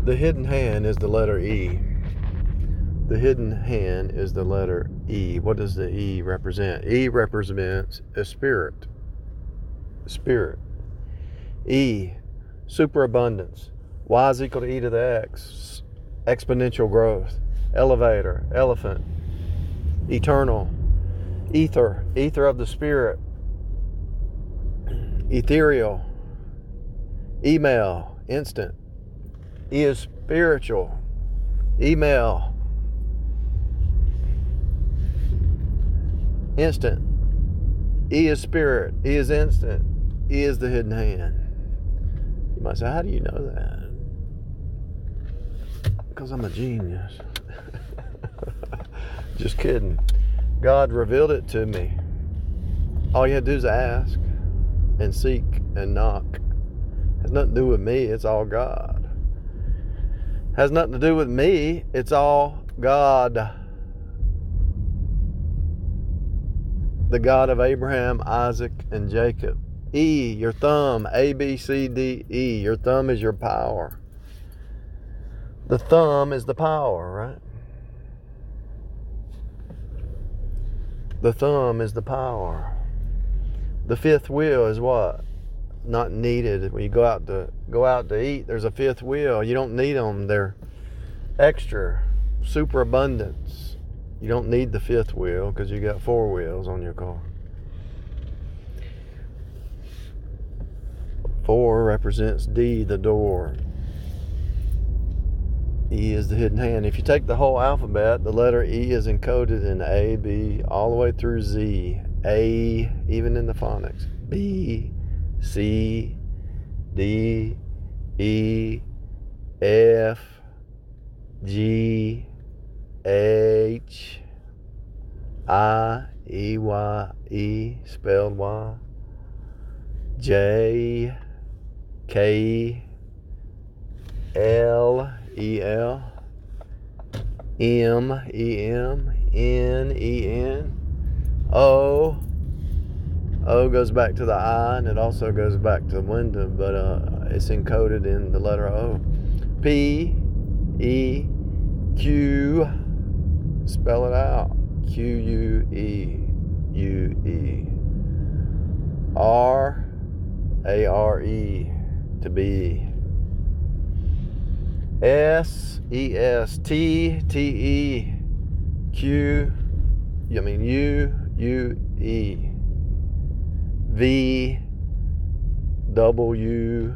The hidden hand is the letter E. The hidden hand is the letter E. What does the E represent? E represents a spirit. Spirit. E, superabundance. Y is equal to E to the X. Exponential growth. Elevator. Elephant. Eternal. Ether. Ether of the spirit. Ethereal. Email. Instant. E is spiritual. Email. Instant. E is spirit. E is instant. E is the hidden hand. You might say, how do you know that? Because I'm a genius. Just kidding. God revealed it to me. All you had to do is ask and seek and knock. It has nothing to do with me. It's all God. It has nothing to do with me. It's all God. The God of Abraham, Isaac, and Jacob. E, your thumb. A, B, C, D, E. Your thumb is your power. The thumb is the power, right? The thumb is the power. The fifth wheel is what? Not needed. When you go out to eat, there's a fifth wheel. You don't need them. They're extra, superabundance. You don't need the fifth wheel because you got 4 wheels on your car. 4 represents D, the door. E is the hidden hand. If you take the whole alphabet, the letter E is encoded in A, B, all the way through Z. A, even in the phonics. B, C, D, E, F, G, H, I, E, Y, E, spelled Y, J, K, L, E, L, M, E, M, N, E, N, O goes back to the I, and it also goes back to the window, but it's encoded in the letter O. P, E, Q, spell it out. Q, U, E, U, E. R, A, R, E, to be. S, E, S, T, T, E, Q, U, U, E. V, W,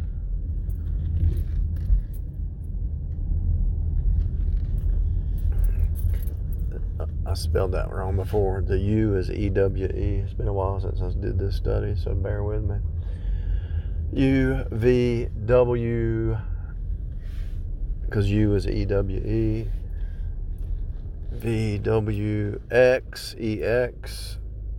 I spelled that wrong before. The U is E-W-E. It's been a while since I did this study, so bear with me. U, V, W, because U is E-W-E. V, W, X, E, X.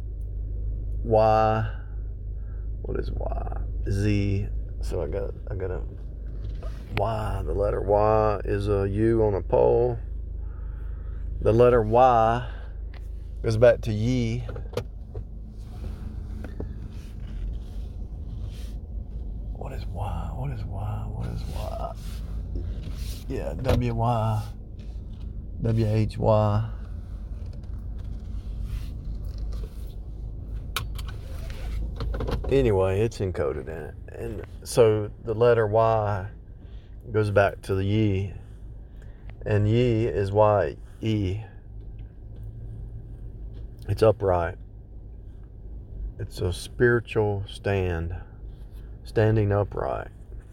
Y, what is Y? Z, so I got a Y. The letter Y is a U on a pole. The letter Y goes back to ye. What is Y? What is Y? What is Y? Yeah, W-Y, W-H-Y. Anyway, it's encoded in it. And so the letter Y goes back to the ye. And ye is Y-E. It's upright. It's a spiritual stand. Standing upright.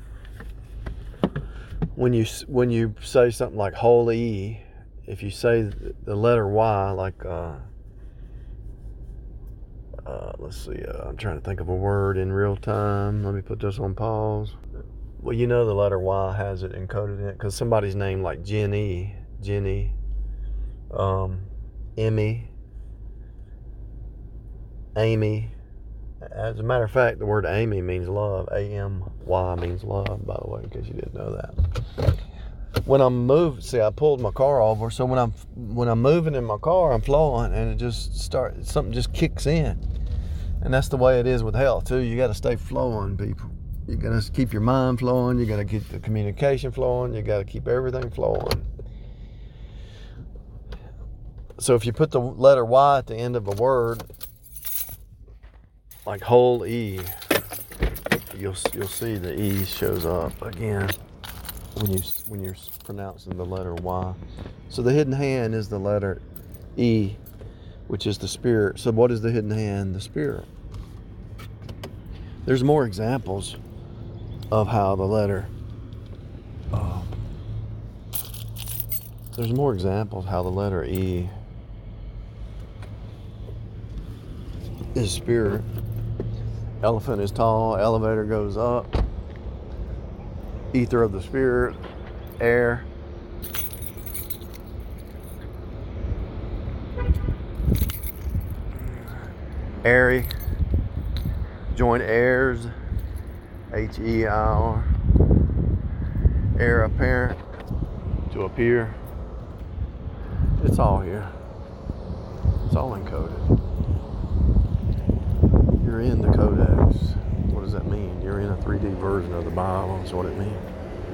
When you say something like holy, if you say the letter Y, like let's see, I'm trying to think of a word in real time. Let me put this on pause. Well, you know the letter Y has it encoded in it because somebody's name like Jenny, Emmy, Amy. As a matter of fact, the word Amy means love. A-M-Y means love, by the way, in case you didn't know that. When I'm moving, see, I pulled my car over, so when I'm moving in my car, I'm flowing, and it just something just kicks in. And that's the way it is with health, too. You got to stay flowing, people. You got to keep your mind flowing. You got to keep the communication flowing. You got to keep everything flowing. So if you put the letter Y at the end of a word, like whole E, you'll see the E shows up again when you're pronouncing the letter Y. So the hidden hand is the letter E, which is the spirit. So what is the hidden hand? The spirit. There's more examples of how the letter there's more examples how the letter E is spirit. Elephant is tall, elevator goes up, ether of the spirit, air. Airy, joint heirs, H-E-I-R, heir apparent, to appear. It's all here. It's all encoded. You're in the codex. What does that mean? You're in a 3D version of the Bible. That's what it means.